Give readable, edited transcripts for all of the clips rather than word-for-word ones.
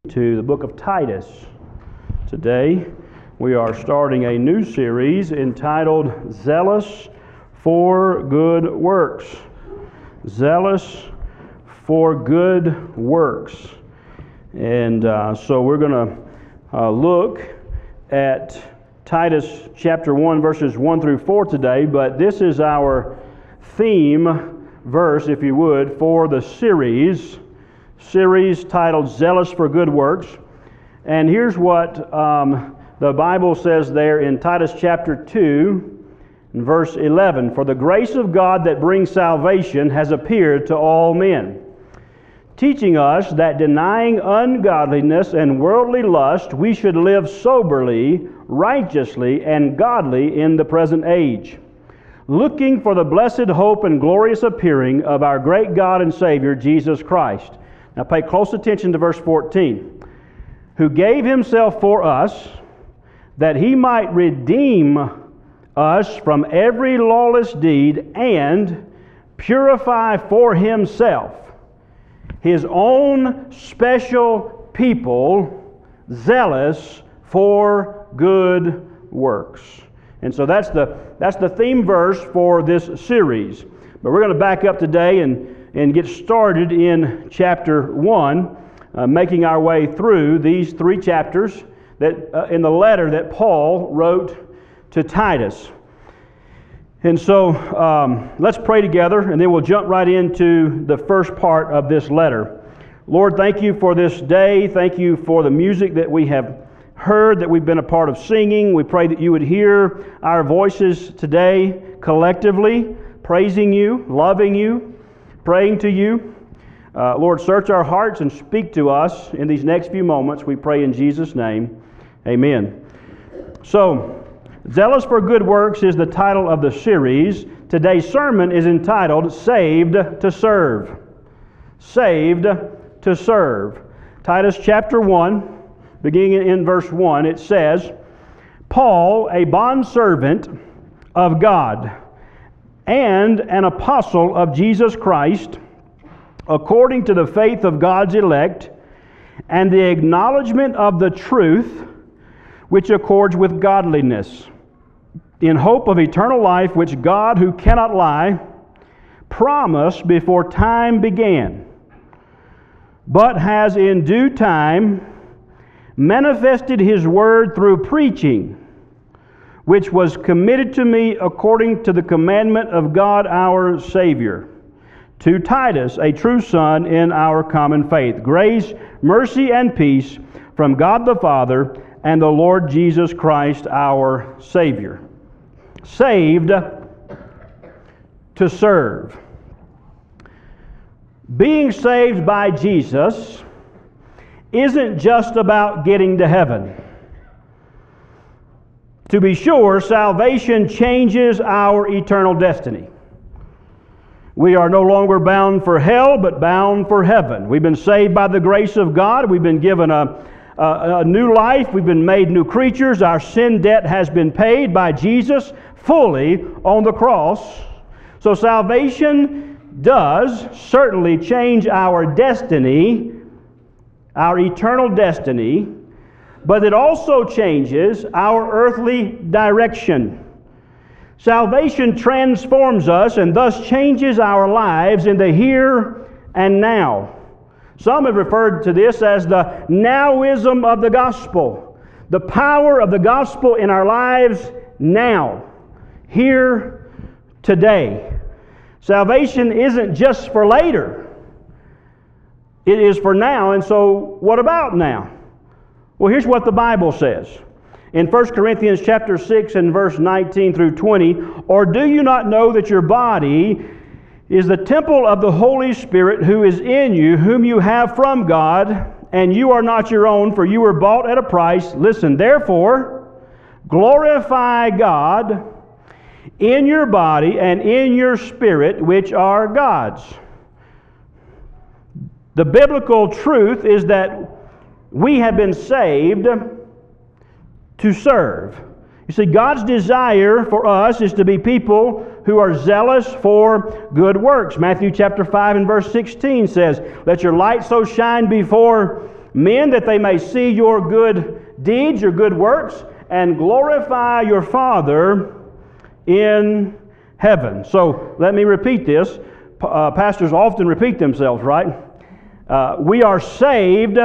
To the book of Titus. Today we are starting a new series entitled Zealous for Good Works. Zealous for Good Works. And so we're going to look at Titus chapter 1 verses 1 through 4 today, but this is our theme verse, if you would, for the series titled Zealous for Good Works. And here's what the Bible says there in Titus chapter 2 and verse 11. For the grace of God that brings salvation has appeared to all men, teaching us that denying ungodliness and worldly lust, we should live soberly, righteously, and godly in the present age, looking for the blessed hope and glorious appearing of our great God and Savior, Jesus Christ. Now pay close attention to verse 14. Who gave himself for us, that he might redeem us from every lawless deed and purify for himself his own special people, zealous for good works. And so that's the theme verse for this series. But we're going to back up today and get started in chapter 1, making our way through these three chapters that in the letter that Paul wrote to Titus. And so let's pray together, and then we'll jump right into the first part of this letter. Lord, thank you for this day. Thank you for the music that we have heard, that we've been a part of singing. We pray that you would hear our voices today collectively, praising you, loving you, praying to you. Lord, search our hearts and speak to us in these next few moments. We pray in Jesus' name. Amen. So, Zealous for Good Works is the title of the series. Today's sermon is entitled Saved to Serve. Saved to Serve. Titus chapter 1, beginning in verse 1, it says, Paul, a bondservant of God, and an apostle of Jesus Christ, according to the faith of God's elect, and the acknowledgement of the truth which accords with godliness, in hope of eternal life, which God, who cannot lie, promised before time began, but has in due time manifested His word through preaching, which was committed to me according to the commandment of God our Savior, to Titus, a true son in our common faith. Grace, mercy, and peace from God the Father and the Lord Jesus Christ our Savior. Saved to serve. Being saved by Jesus isn't just about getting to heaven. To be sure, salvation changes our eternal destiny. We are no longer bound for hell, but bound for heaven. We've been saved by the grace of God. We've been given a new life. We've been made new creatures. Our sin debt has been paid by Jesus fully on the cross. So salvation does certainly change our destiny, our eternal destiny, but it also changes our earthly direction. Salvation transforms us and thus changes our lives in the here and now. Some have referred to this as the nowism of the gospel. The power of the gospel in our lives now, here, today. Salvation isn't just for later. It is for now, and so what about now? Well, here's what the Bible says. In 1 Corinthians chapter 6 and verse 19 through 20, or do you not know that your body is the temple of the Holy Spirit who is in you, whom you have from God, and you are not your own, for you were bought at a price. Listen, therefore, glorify God in your body and in your spirit, which are God's. The biblical truth is that we have been saved to serve. You see, God's desire for us is to be people who are zealous for good works. Matthew chapter 5 and verse 16 says, let your light so shine before men, that they may see your good deeds, your good works, and glorify your Father in heaven. So let me repeat this. Pastors often repeat themselves, right? We are saved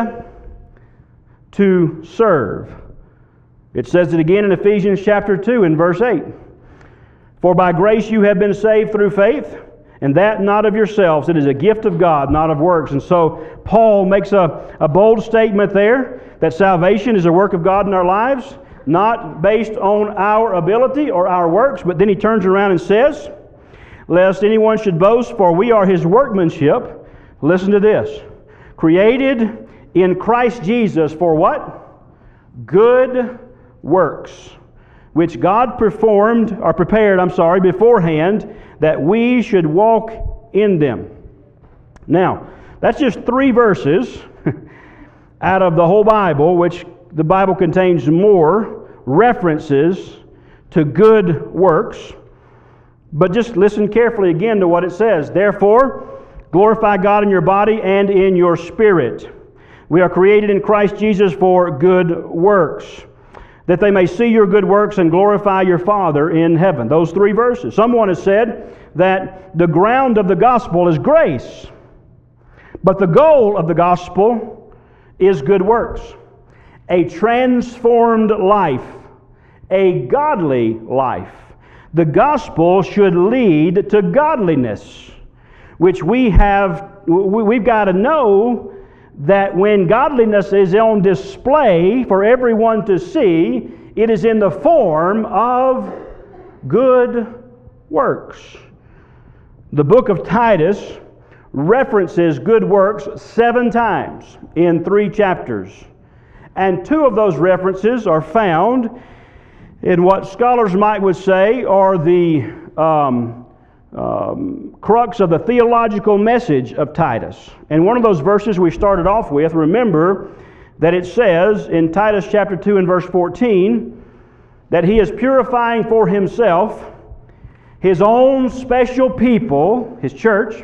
to serve. It says it again in Ephesians chapter 2 and verse 8. For by grace you have been saved through faith, and that not of yourselves. It is a gift of God, not of works. And so Paul makes a bold statement there that salvation is a work of God in our lives, not based on our ability or our works. But then he turns around and says, lest anyone should boast, for we are his workmanship. Listen to this. Created in Christ Jesus for what? Good works, which God prepared beforehand, that we should walk in them. Now, that's just 3 verses out of the whole Bible, which the Bible contains more references to good works. But just listen carefully again to what it says. Therefore, glorify God in your body and in your spirit. We are created in Christ Jesus for good works, that they may see your good works and glorify your Father in heaven. Those 3 verses. Someone has said that the ground of the gospel is grace, but the goal of the gospel is good works. A transformed life, a godly life. The gospel should lead to godliness, which we've got to know that when godliness is on display for everyone to see, it is in the form of good works. The book of Titus references good works 7 times in 3 chapters. And 2 of those references are found in what scholars would say are the crux of the theological message of Titus. And one of those verses we started off with, remember that it says in Titus chapter 2 and verse 14 that he is purifying for himself his own special people, his church,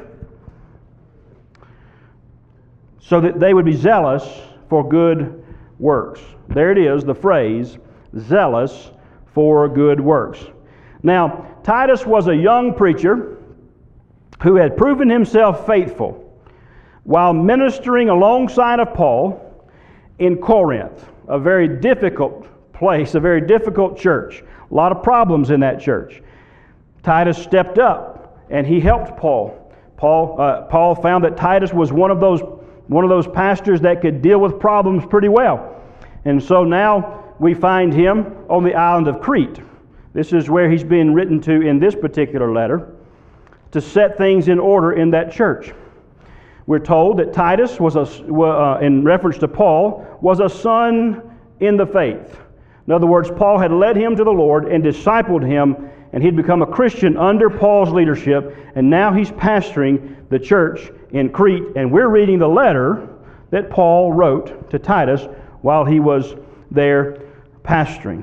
so that they would be zealous for good works. There it is, the phrase, zealous for good works. Now, Titus was a young preacher who had proven himself faithful while ministering alongside of Paul in Corinth, a very difficult place, a very difficult church. A lot of problems in that church. Titus stepped up and he helped Paul. Paul found that Titus was one of those pastors that could deal with problems pretty well. And so now we find him on the island of Crete. This is where he's being written to in this particular letter, to set things in order in that church. We're told that Titus was in reference to Paul, was a son in the faith. In other words, Paul had led him to the Lord and discipled him, and he'd become a Christian under Paul's leadership, and now he's pastoring the church in Crete. And we're reading the letter that Paul wrote to Titus while he was there pastoring.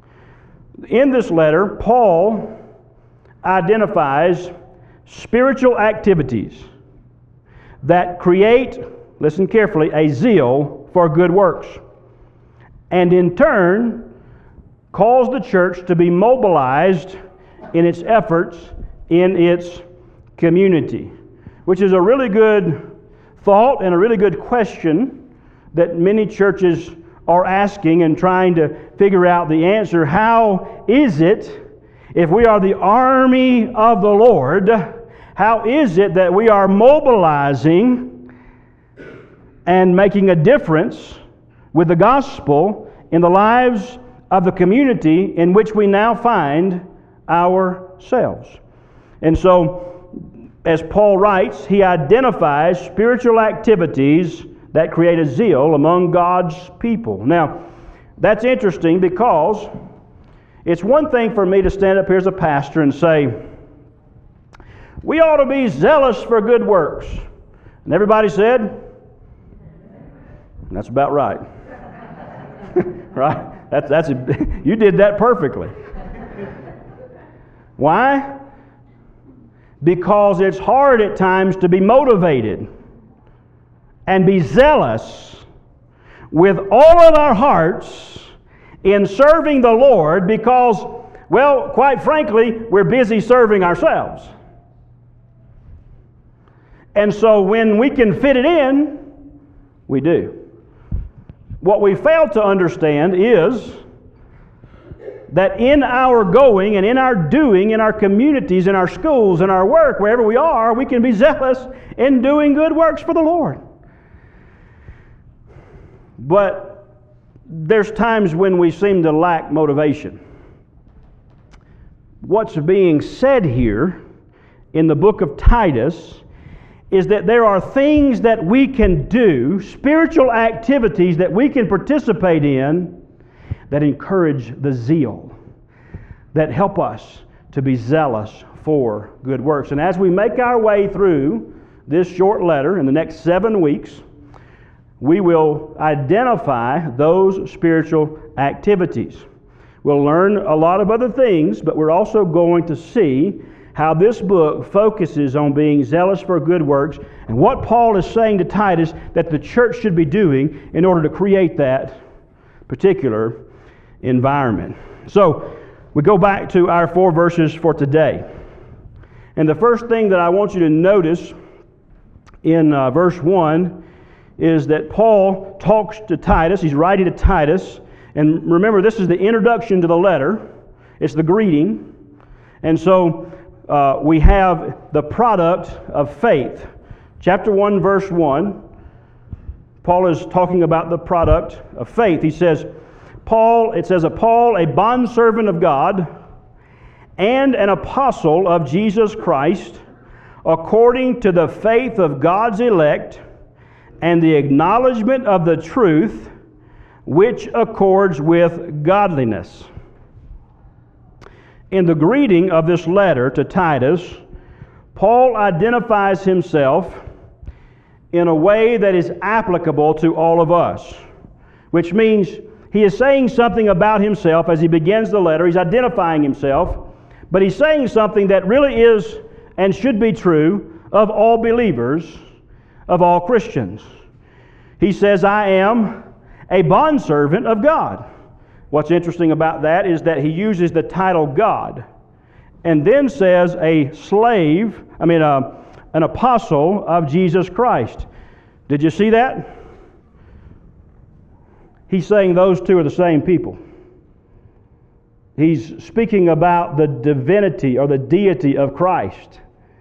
In this letter, Paul identifies spiritual activities that create, listen carefully, a zeal for good works, and in turn calls the church to be mobilized in its efforts in its community, which is a really good thought and a really good question that many churches are asking and trying to figure out the answer. How is it, if we are the army of the Lord, how is it that we are mobilizing and making a difference with the gospel in the lives of the community in which we now find ourselves? And so, as Paul writes, he identifies spiritual activities that create a zeal among God's people. Now, that's interesting because it's one thing for me to stand up here as a pastor and say, we ought to be zealous for good works. And everybody said, that's about right. Right? You did that perfectly. Why? Because it's hard at times to be motivated and be zealous with all of our hearts in serving the Lord because, well, quite frankly, we're busy serving ourselves. And so when we can fit it in, we do. What we fail to understand is that in our going and in our doing, in our communities, in our schools, in our work, wherever we are, we can be zealous in doing good works for the Lord. But there's times when we seem to lack motivation. What's being said here in the book of Titus is that there are things that we can do, spiritual activities that we can participate in that encourage the zeal, that help us to be zealous for good works. And as we make our way through this short letter in the next 7 weeks, we will identify those spiritual activities. We'll learn a lot of other things, but we're also going to see how this book focuses on being zealous for good works and what Paul is saying to Titus that the church should be doing in order to create that particular environment. So, we go back to our 4 verses for today. And the first thing that I want you to notice in verse 1 is that Paul talks to Titus. He's writing to Titus. And remember, this is the introduction to the letter. It's the greeting. And so we have the product of faith. Chapter 1, verse 1, Paul is talking about the product of faith. He says, Paul, a bondservant of God and an apostle of Jesus Christ, according to the faith of God's elect and the acknowledgement of the truth which accords with godliness. In the greeting of this letter to Titus, Paul identifies himself in a way that is applicable to all of us, which means he is saying something about himself as he begins the letter. He's identifying himself, but he's saying something that really is and should be true of all believers, of all Christians. He says, I am a bondservant of God. What's interesting about that is that he uses the title God and then says an apostle of Jesus Christ. Did you see that? He's saying those two are the same people. He's speaking about the divinity or the deity of Christ.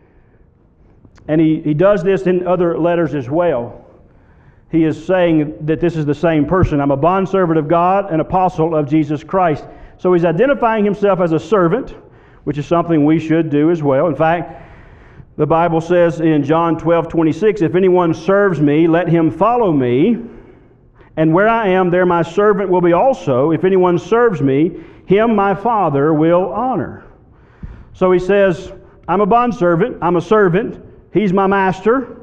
And he does this in other letters as well. He is saying that this is the same person. I'm a bondservant of God, an apostle of Jesus Christ. So he's identifying himself as a servant, which is something we should do as well. In fact, the Bible says in John 12:26, if anyone serves me, let him follow me. And where I am, there my servant will be also. If anyone serves me, him my Father will honor. So he says, I'm a bondservant, I'm a servant, he's my master.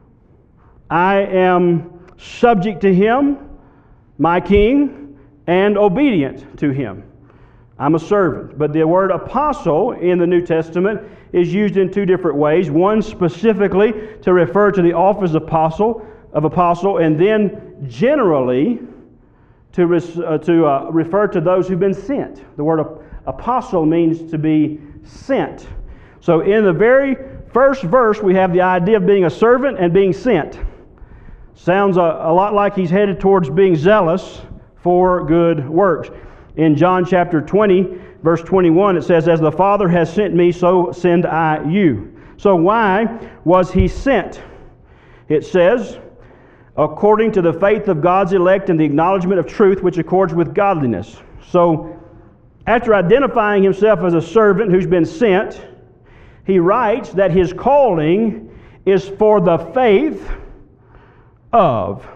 I am subject to him, my king, and obedient to him. I'm a servant. But the word apostle in the New Testament is used in 2 different ways. One specifically to refer to the office of apostle, and then generally to refer to those who've been sent. The word apostle means to be sent. So in the very first verse, we have the idea of being a servant and being sent. Sounds a lot like he's headed towards being zealous for good works. In John chapter 20, verse 21, it says, as the Father has sent me, so send I you. So why was he sent? It says, according to the faith of God's elect and the acknowledgement of truth which accords with godliness. So after identifying himself as a servant who's been sent, he writes that his calling is for the faith of.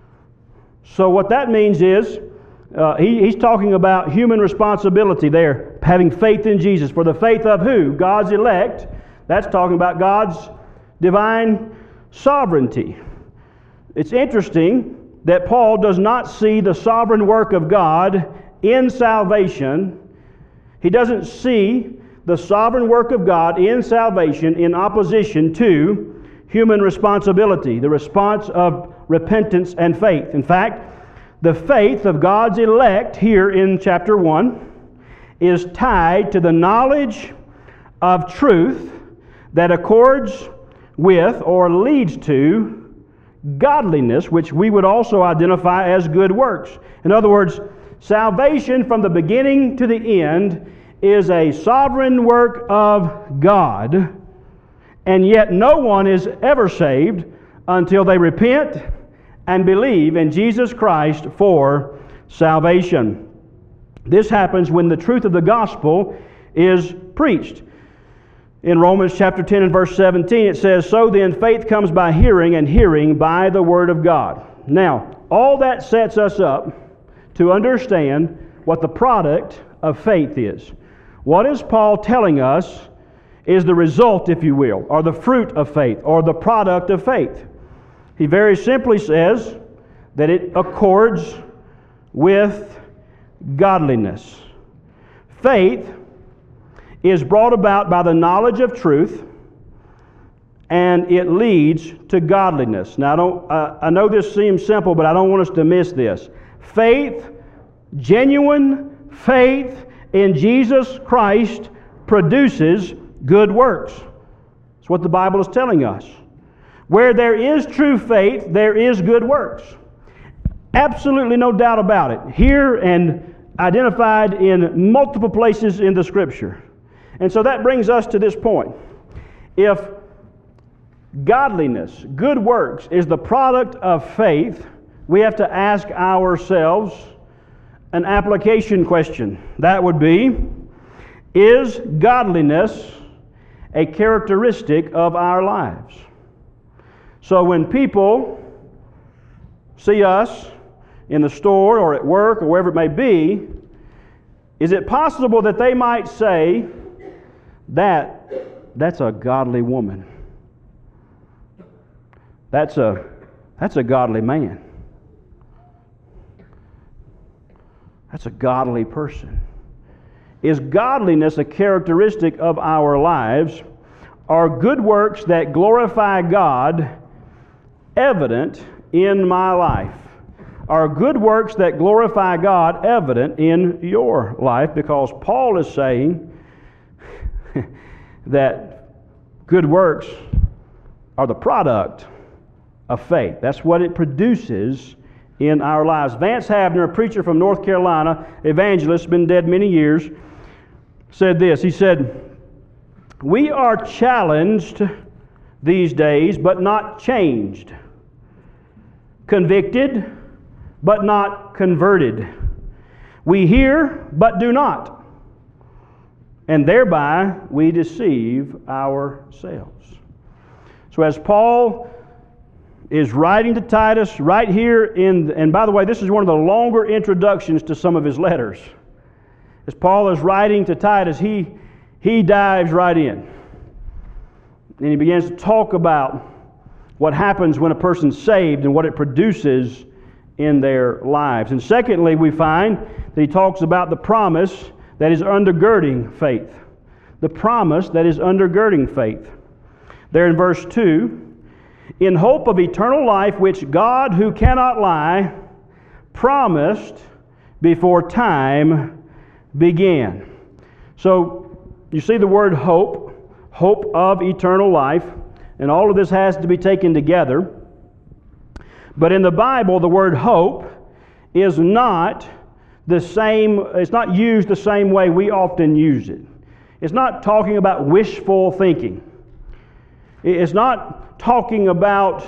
So what that means is, he's talking about human responsibility there, having faith in Jesus. For the faith of who? God's elect. That's talking about God's divine sovereignty. It's interesting that Paul does not see the sovereign work of God in salvation. He doesn't see the sovereign work of God in salvation in opposition to human responsibility, the response of repentance and faith. In fact, the faith of God's elect here in chapter 1 is tied to the knowledge of truth that accords with or leads to godliness, which we would also identify as good works. In other words, salvation from the beginning to the end is a sovereign work of God, and yet no one is ever saved until they repent and believe in Jesus Christ for salvation. This happens when the truth of the gospel is preached. In Romans chapter 10 and verse 17 it says, "So then faith comes by hearing, and hearing by the word of God." Now, all that sets us up to understand what the product of faith is. What is Paul telling us is the result, if you will, or the fruit of faith, or the product of faith? He very simply says that it accords with godliness. Faith is brought about by the knowledge of truth, and it leads to godliness. Now, I know this seems simple, but I don't want us to miss this. Faith, genuine faith in Jesus Christ, produces good works. That's what the Bible is telling us. Where there is true faith, there is good works. Absolutely no doubt about it. Here and identified in multiple places in the Scripture. And so that brings us to this point. If godliness, good works, is the product of faith, we have to ask ourselves an application question. That would be, is godliness a characteristic of our lives? So when people see us in the store or at work or wherever it may be, is it possible that they might say, that's a godly woman. That's a godly man. That's a godly person. Is godliness a characteristic of our lives? Are good works that glorify God evident in my life? Are good works that glorify God evident in your life? Because Paul is saying that good works are the product of faith. That's what it produces in our lives. Vance Havner, a preacher from North Carolina, evangelist, been dead many years, said this. He said, "We are challenged these days, but not changed. Convicted, but not converted. We hear, but do not. And thereby we deceive ourselves." So as Paul is writing to Titus right here and by the way, this is one of the longer introductions to some of his letters. As Paul is writing to Titus, he dives right in. And he begins to talk about what happens when a person's saved and what it produces in their lives. And secondly, we find that he talks about the promise that is undergirding faith. The promise that is undergirding faith. There in verse 2, "In hope of eternal life, which God, who cannot lie, promised before time began." So, you see the word hope, hope of eternal life, and all of this has to be taken together. But in the Bible, the word hope is not the same, it's not used the same way we often use it. It's not talking about wishful thinking. It's not talking about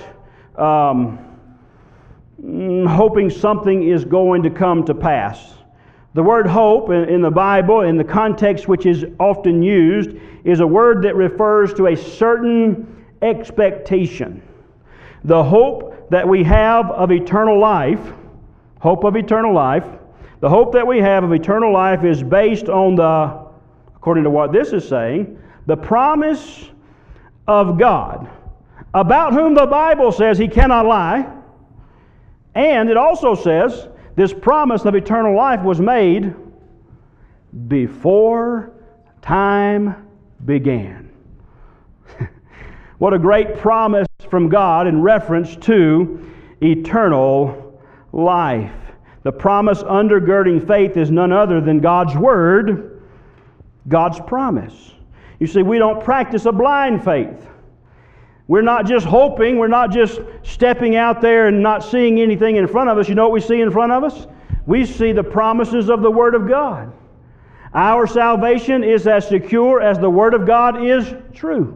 hoping something is going to come to pass. The word hope in the Bible, in the context which is often used, is a word that refers to a certain expectation. The hope that we have of eternal life, hope of eternal life, the hope that we have of eternal life is based on according to what this is saying, the promise of God, about whom the Bible says He cannot lie. And it also says this promise of eternal life was made before time began. What a great promise from God in reference to eternal life. The promise undergirding faith is none other than God's Word, God's promise. You see, we don't practice a blind faith. We're not just hoping, we're not just stepping out there and not seeing anything in front of us. You know what we see in front of us? We see the promises of the Word of God. Our salvation is as secure as the Word of God is true.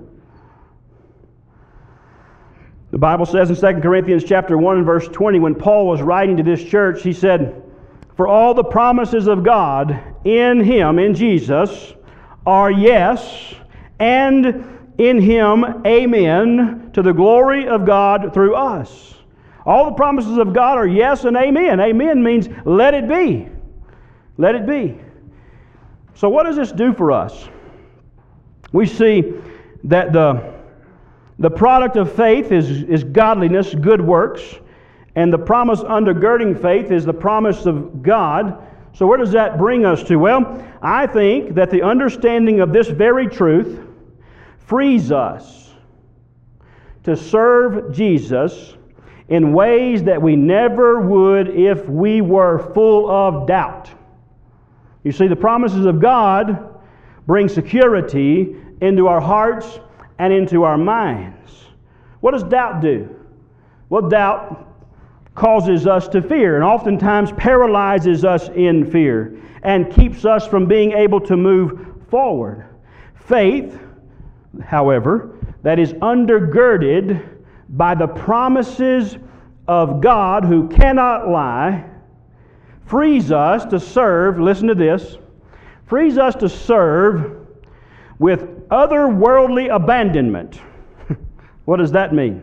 The Bible says in 2 Corinthians chapter 1 and verse 20, when Paul was writing to this church, he said, "For all the promises of God in Him, in Jesus, are yes, and in Him, amen, to the glory of God through us." All the promises of God are yes and amen. Amen means let it be. Let it be. So what does this do for us? We see that the product of faith is godliness, good works, and the promise undergirding faith is the promise of God. So where does that bring us to? Well, I think that the understanding of this very truth frees us to serve Jesus in ways that we never would if we were full of doubt. You see, the promises of God bring security into our hearts and into our minds. What does doubt do? Well, doubt causes us to fear and oftentimes paralyzes us in fear and keeps us from being able to move forward. Faith, however, that is undergirded by the promises of God who cannot lie, frees us to serve, listen to this, frees us to serve with otherworldly abandonment. What does that mean?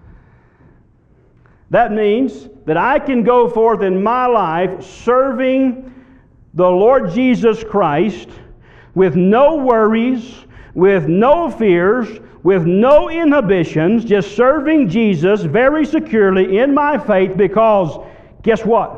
That means that I can go forth in my life serving the Lord Jesus Christ with no worries, with no fears, with no inhibitions, just serving Jesus very securely in my faith because, guess what?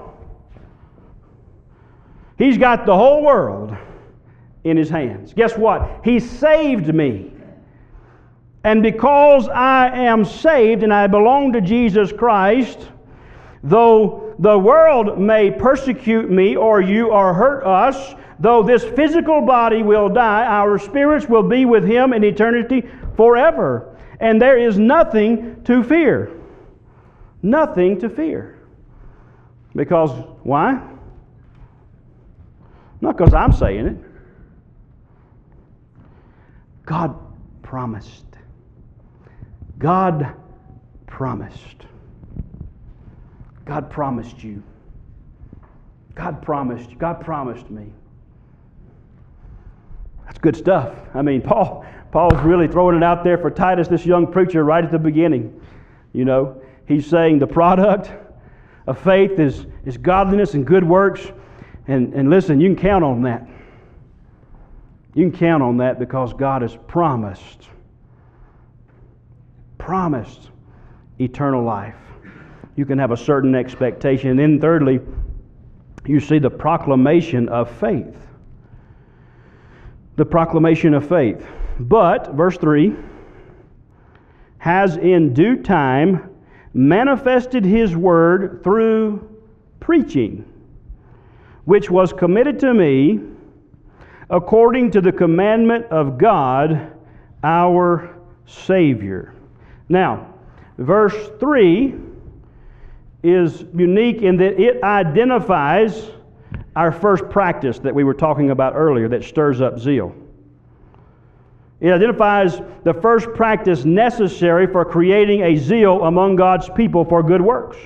He's got the whole world in His hands. Guess what? He saved me. And because I am saved and I belong to Jesus Christ, though the world may persecute me or you or hurt us, though this physical body will die, our spirits will be with Him in eternity forever. And there is nothing to fear. Nothing to fear. Because, why? Not because I'm saying it. God promised. God promised. God promised you. God promised you. God promised me. That's good stuff. I mean, Paul's really throwing it out there for Titus, this young preacher, right at the beginning. You know, he's saying the product of faith is godliness and good works. And listen, you can count on that. You can count on that because God has promised eternal life. You can have a certain expectation. And then thirdly, you see the proclamation of faith. The proclamation of faith. But, verse 3, has in due time manifested His word through preaching, which was committed to me according to the commandment of God our Savior. Now, verse 3 is unique in that it identifies our first practice that we were talking about earlier that stirs up zeal. It identifies the first practice necessary for creating a zeal among God's people for good works.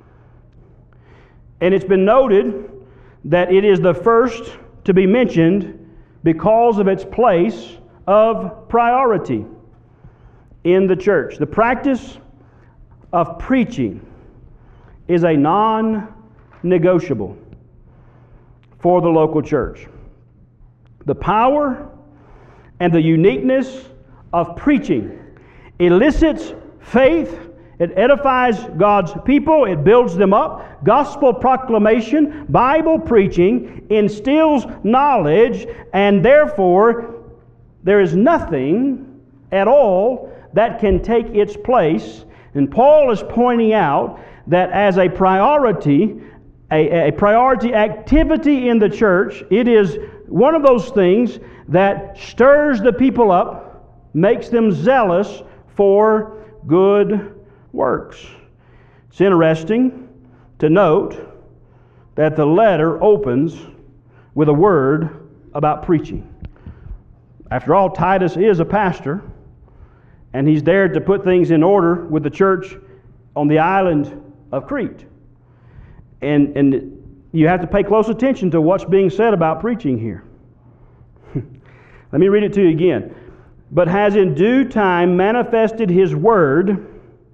And it's been noted that it is the first to be mentioned because of its place of priority in the church. The practice of preaching is a non-negotiable for the local church. The power and the uniqueness of preaching elicits faith. It edifies God's people. It builds them up. Gospel proclamation, Bible preaching instills knowledge, and therefore there is nothing at all that can take its place. And Paul is pointing out that as a priority, a priority activity in the church. It is one of those things that stirs the people up, makes them zealous for good works. It's interesting to note that the letter opens with a word about preaching. After all, Titus is a pastor, and he's there to put things in order with the church on the island of Crete. And you have to pay close attention to what's being said about preaching here. Let me read it to you again. But has in due time manifested His word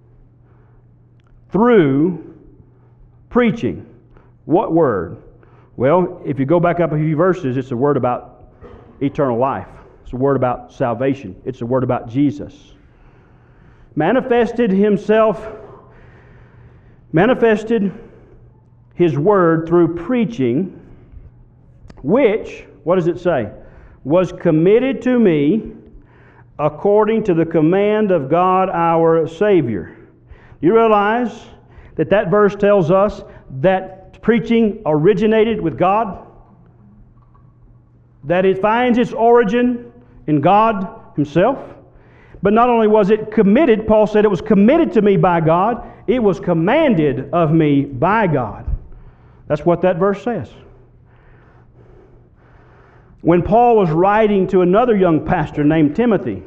through preaching. What word? Well, if you go back up a few verses, it's a word about eternal life. It's a word about salvation. It's a word about Jesus. Manifested His word through preaching, which, what does it say? Was committed to me according to the command of God our Savior. You realize that that verse tells us that preaching originated with God? That it finds its origin in God Himself? But not only was it committed, Paul said it was committed to me by God, it was commanded of me by God. That's what that verse says. When Paul was writing to another young pastor named Timothy,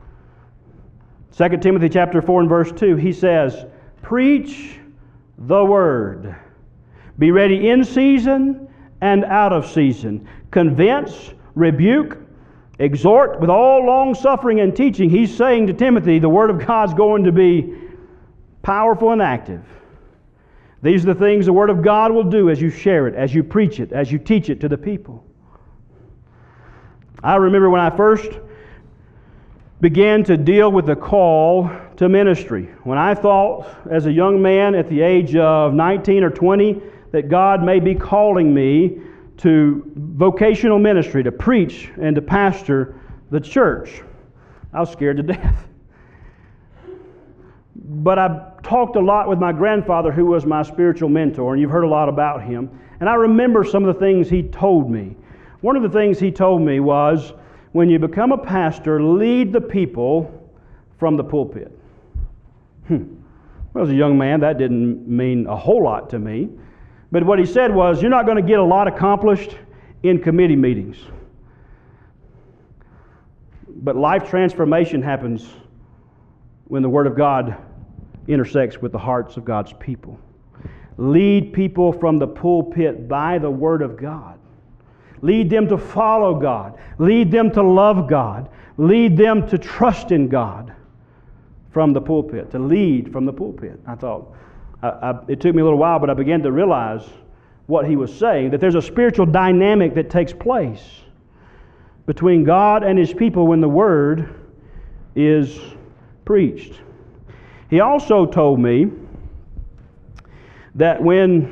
2 Timothy chapter 4 and verse 2, he says, "Preach the word. Be ready in season and out of season. Convince, rebuke, exhort with all long suffering and teaching." He's saying to Timothy, the Word of God's going to be powerful and active. These are the things the Word of God will do as you share it, as you preach it, as you teach it to the people. I remember when I first began to deal with the call to ministry. When I thought as a young man at the age of 19 or 20 that God may be calling me to vocational ministry, to preach and to pastor the church, I was scared to death. But I talked a lot with my grandfather, who was my spiritual mentor, and you've heard a lot about him. And I remember some of the things he told me. One of the things he told me was, when you become a pastor, lead the people from the pulpit. Well, as a young man, that didn't mean a whole lot to me. But what he said was, you're not going to get a lot accomplished in committee meetings. But life transformation happens when the Word of God intersects with the hearts of God's people. Lead people from the pulpit by the Word of God. Lead them to follow God. Lead them to love God. Lead them to trust in God from the pulpit, to lead from the pulpit. I thought, it took me a little while, but I began to realize what he was saying, that there's a spiritual dynamic that takes place between God and His people when the Word is preached. He also told me that when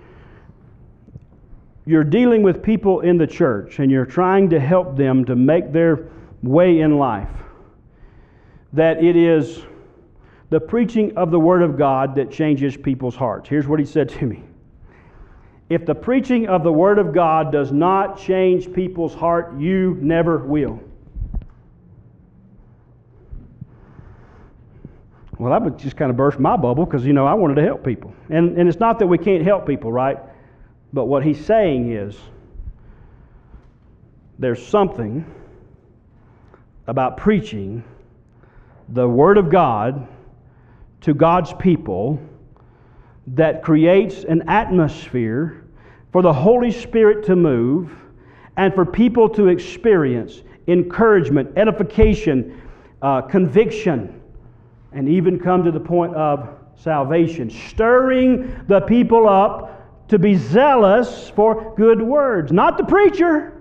you're dealing with people in the church and you're trying to help them to make their way in life, that it is the preaching of the Word of God that changes people's hearts. Here's what he said to me. If the preaching of the Word of God does not change people's heart, you never will. Well, that would just kind of burst my bubble because, I wanted to help people. And it's not that we can't help people, right? But what he's saying is, there's something about preaching the Word of God to God's people that creates an atmosphere for the Holy Spirit to move and for people to experience encouragement, edification, conviction, and even come to the point of salvation, stirring the people up to be zealous for good words. Not the preacher,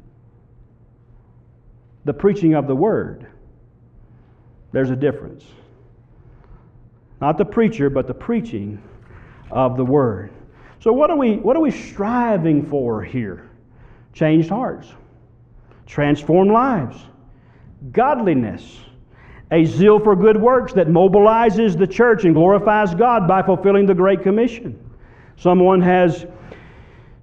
the preaching of the Word. There's a difference. Not the preacher, but the preaching of the Word. So what are we striving for here? Changed hearts, transformed lives, godliness, a zeal for good works that mobilizes the church and glorifies God by fulfilling the Great Commission. Someone has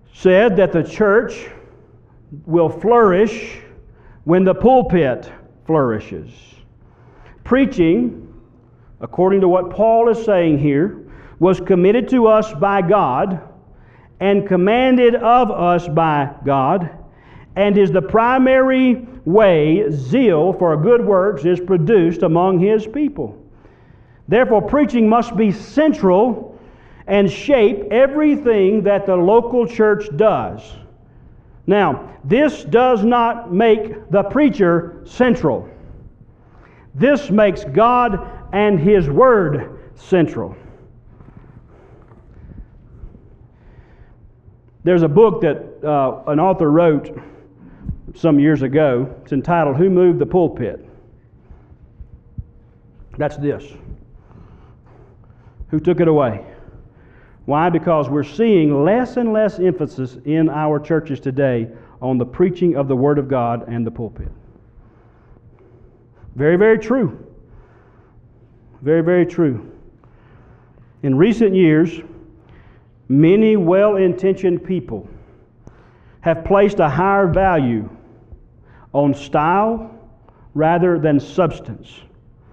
said that the church will flourish when the pulpit flourishes. Preaching, according to what Paul is saying here, was committed to us by God and commanded of us by God, and is the primary way zeal for good works is produced among His people. Therefore, preaching must be central and shape everything that the local church does. Now, this does not make the preacher central. This makes God and His Word central. There's a book that an author wrote some years ago. It's entitled, "Who Moved the Pulpit?" That's this. Who took it away? Why? Because we're seeing less and less emphasis in our churches today on the preaching of the Word of God and the pulpit. Very, very true. Very, very true. In recent years, many well-intentioned people have placed a higher value on style rather than substance.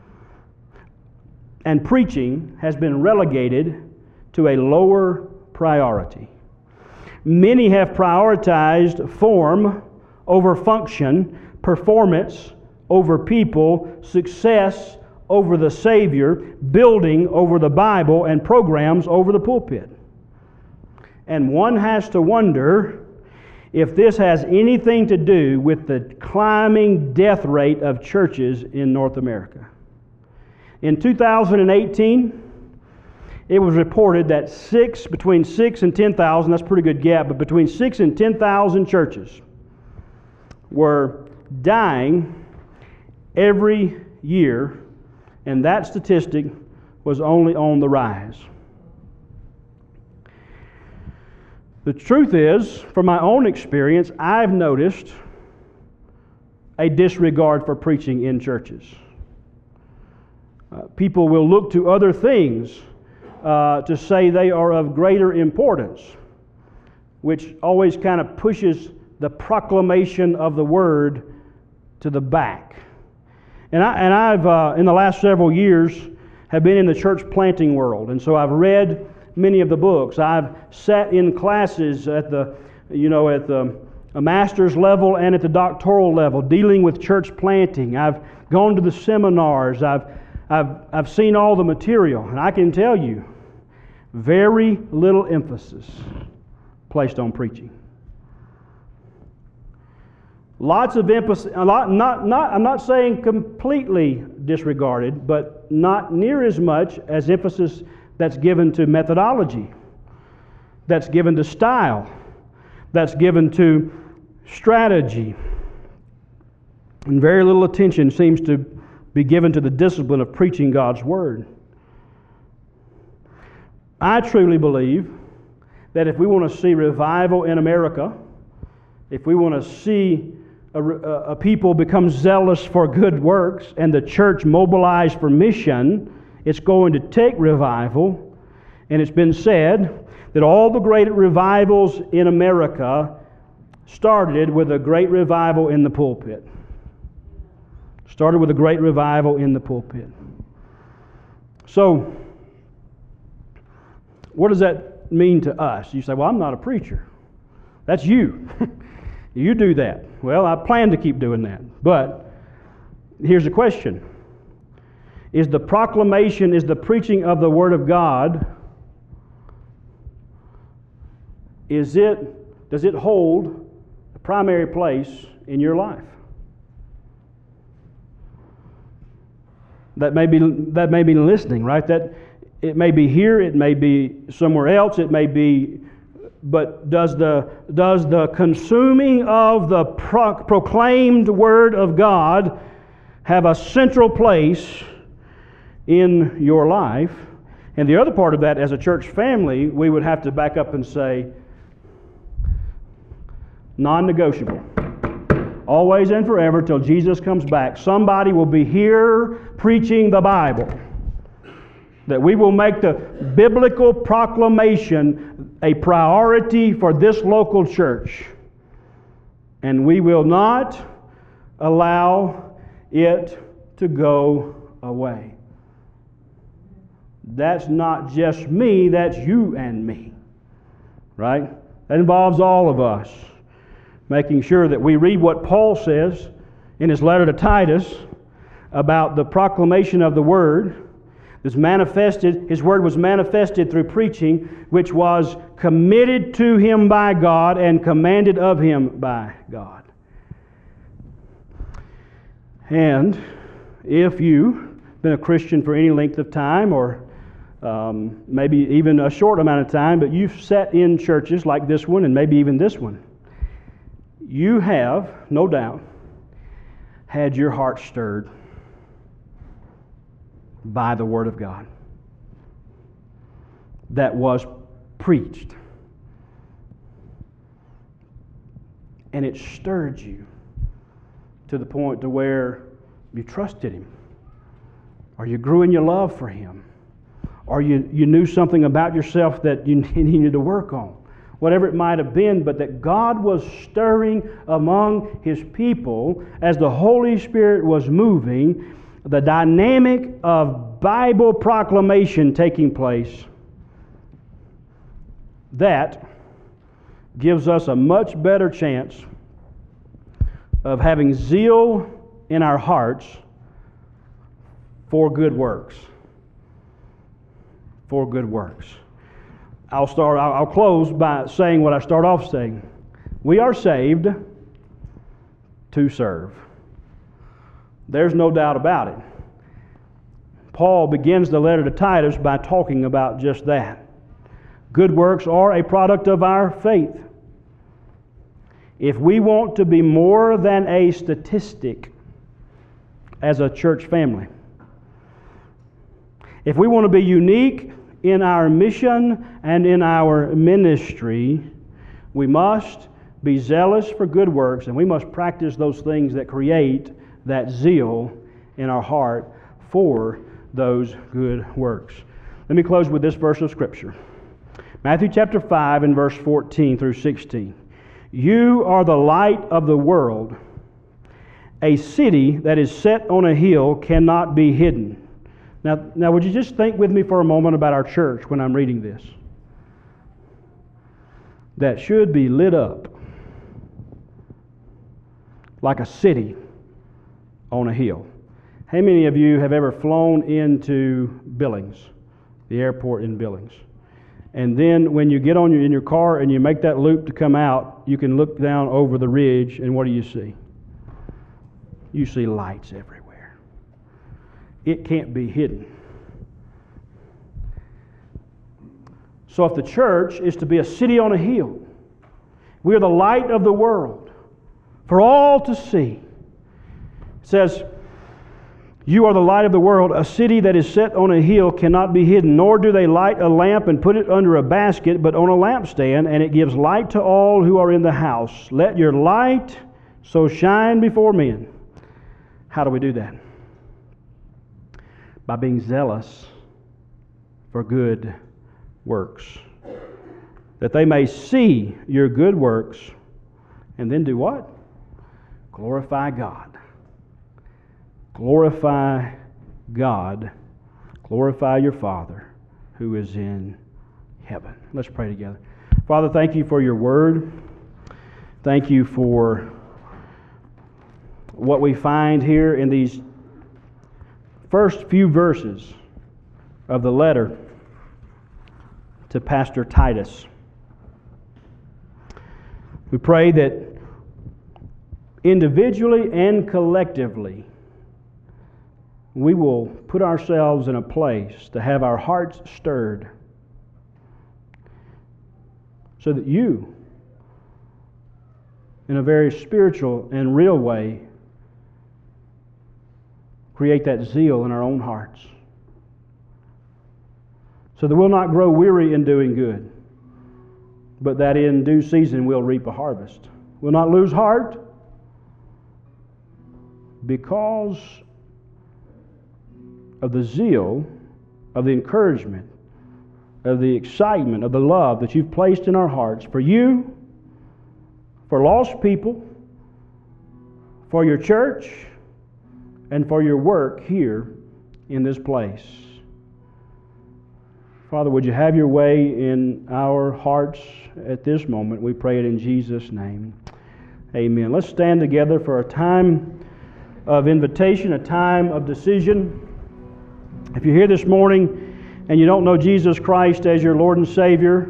And preaching has been relegated to a lower priority. Many have prioritized form over function, performance over people, success over the Savior, building over the Bible, and programs over the pulpit. And one has to wonder if this has anything to do with the climbing death rate of churches in North America. In 2018, it was reported that between 6 and 10,000, that's a pretty good gap, but between 6 and 10,000 churches were dying every year, and that statistic was only on the rise. The truth is, from my own experience, I've noticed a disregard for preaching in churches. People will look to other things to say they are of greater importance, which always kind of pushes the proclamation of the Word to the back. And I've in the last several years, have been in the church planting world, and so I've read many of the books. I've sat in classes at the master's level and at the doctoral level, dealing with church planting. I've gone to the seminars. I've seen all the material, and I can tell you, very little emphasis placed on preaching. Lots of emphasis. I'm not saying completely disregarded, but not near as much as emphasis that's given to methodology, that's given to style, that's given to strategy. And very little attention seems to be given to the discipline of preaching God's Word. I truly believe that if we want to see revival in America, if we want to see a people become zealous for good works and the church mobilized for mission, it's going to take revival. And it's been said that all the great revivals in America started with a great revival in the pulpit. Started with a great revival in the pulpit. So, what does that mean to us? You say, well, I'm not a preacher. That's you. You do that. Well, I plan to keep doing that. But here's the question. Is the proclamation, is the preaching of the Word of God, does it hold a primary place in your life? That may be listening, right? That it may be here, it may be somewhere else, it may be, but does the consuming of the proclaimed Word of God have a central place in your life? And the other part of that, as a church family, we would have to back up and say, non-negotiable. Always and forever till Jesus comes back. Somebody will be here preaching the Bible. That we will make the biblical proclamation a priority for this local church. And we will not allow it to go away. That's not just me, that's you and me. Right? That involves all of us. Making sure that we read what Paul says in his letter to Titus about the proclamation of the Word. His Word was manifested through preaching, which was committed to him by God and commanded of him by God. And if you've been a Christian for any length of time, or maybe even a short amount of time, but you've sat in churches like this one and maybe even this one, you have, no doubt, had your heart stirred by the Word of God that was preached. And it stirred you to the point to where you trusted Him, or you grew in your love for Him, or you knew something about yourself that you needed to work on. Whatever it might have been, but that God was stirring among His people as the Holy Spirit was moving, the dynamic of Bible proclamation taking place. That gives us a much better chance of having zeal in our hearts for good works. For good works. I'll close by saying what I start off saying. We are saved to serve. There's no doubt about it. Paul begins the letter to Titus by talking about just that. Good works are a product of our faith. If we want to be more than a statistic as a church family, if we want to be unique in our mission and in our ministry, we must be zealous for good works, and we must practice those things that create that zeal in our heart for those good works. Let me close with this verse of Scripture. Matthew chapter 5 and verse 14 through 16. You are the light of the world. A city that is set on a hill cannot be hidden. Now, would you just think with me for a moment about our church when I'm reading this? That should be lit up like a city on a hill. How many of you have ever flown into Billings, the airport in Billings? And then when you get in your car and you make that loop to come out, you can look down over the ridge, and what do you see? You see lights everywhere. It can't be hidden. So if the church is to be a city on a hill, we are the light of the world for all to see. It says, you are the light of the world. A city that is set on a hill cannot be hidden, nor do they light a lamp and put it under a basket, but on a lampstand, and it gives light to all who are in the house. Let your light so shine before men. How do we do that? By being zealous for good works, that they may see your good works, and then do what? Glorify God. Glorify God. Glorify your Father who is in heaven. Let's pray together. Father, thank you for your word. Thank you for what we find here in these first few verses of the letter to Pastor Titus. We pray that individually and collectively we will put ourselves in a place to have our hearts stirred so that you, in a very spiritual and real way, create that zeal in our own hearts, so that we'll not grow weary in doing good, but that in due season we'll reap a harvest. We'll not lose heart because of the zeal of the encouragement, of the excitement, of the love that you've placed in our hearts for you, for lost people, for your church, and for your work here in this place. Father, would you have your way in our hearts at this moment? We pray it in Jesus' name. Amen. Let's stand together for a time of invitation, a time of decision. If you're here this morning and you don't know Jesus Christ as your Lord and Savior,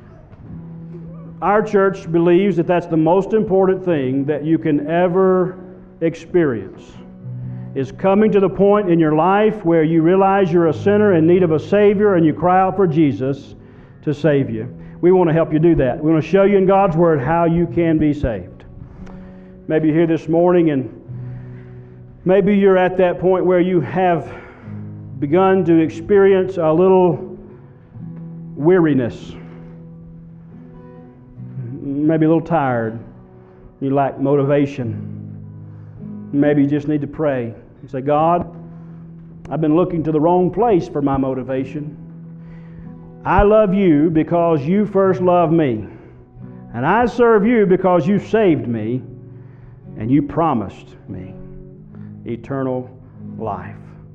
our church believes that that's the most important thing that you can ever experience, is coming to the point in your life where you realize you're a sinner in need of a Savior and you cry out for Jesus to save you. We want to help you do that. We want to show you in God's Word how you can be saved. Maybe you're here this morning and maybe you're at that point where you have begun to experience a little weariness. Maybe a little tired. You lack motivation. Maybe you just need to pray and say, God, I've been looking to the wrong place for my motivation. I love you because you first loved me. And I serve you because you saved me and you promised me eternal life.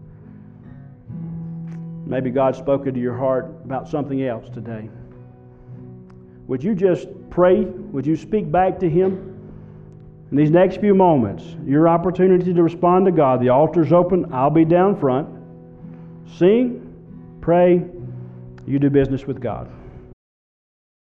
Maybe God spoke into your heart about something else today. Would you just pray? Would you speak back to Him? In these next few moments, your opportunity to respond to God. The altar's open. I'll be down front. Sing, pray, you do business with God.